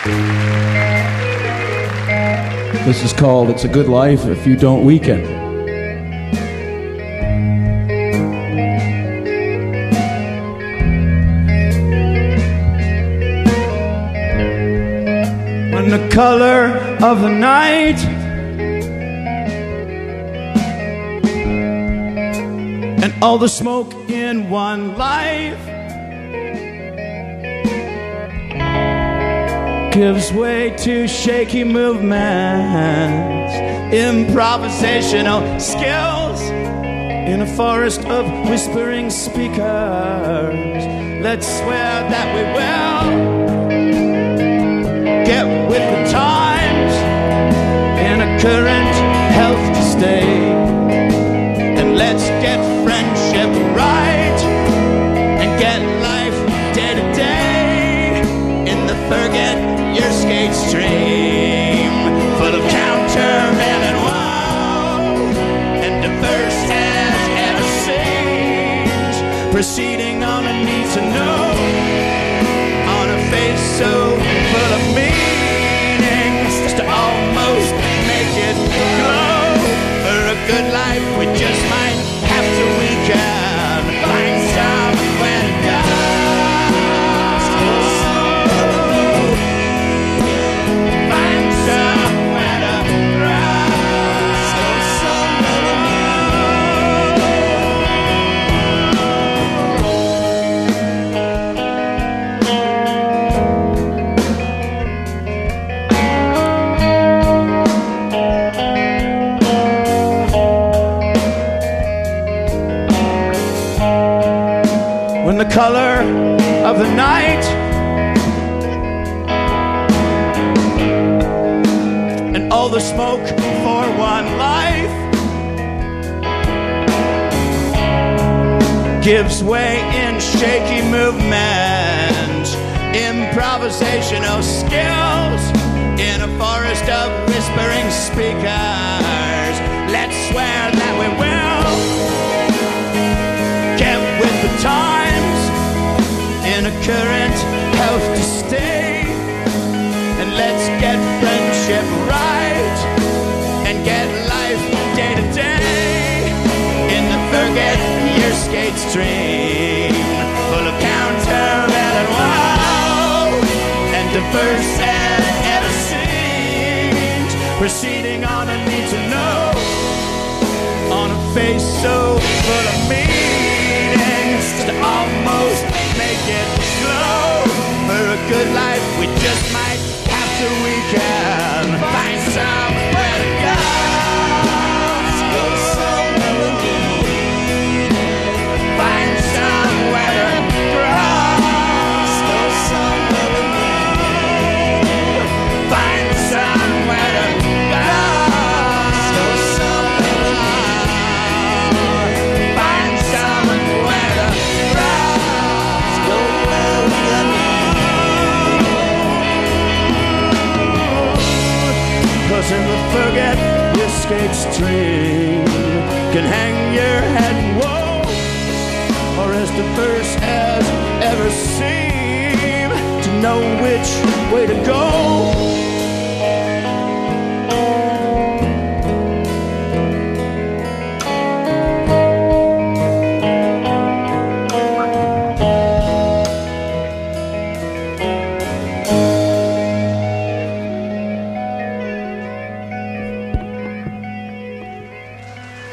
This is called It's a Good Life If You Don't Weaken. When the color of the night and all the smoke in one life gives way to shaky movements, improvisational skills in a forest of whispering speakers. Let's swear that we will get with the times in a current health to stay, and let's get friendship right and get life day to day in the forget your skate stream, full of counterman and woe and diverse as ever seems, proceeding on a need to know, on a face so full of meanings to almost make it glow. For a good life we just might have to weaken, find somewhere to go. When the color of the night and all the smoke for one life gives way in shaky movements, improvisational skills in a forest of whispering speakers. Let's swear that we will get with the times in a current health to stay, and let's get friendship right and get life day to day in the forget your skate stream, full of counterman and wow and diverse as ever seems, proceeding on a need to know, on a face so full of meanings to almost make it glow. For a good life we just might have to weaken, find somewhere to go. Find somewhere to grow. Find somewhere to go. Find somewhere to grow. 'Cause in the forget your skate stream can hang your head, whoa, or as diverse as ever seem to know which way to go.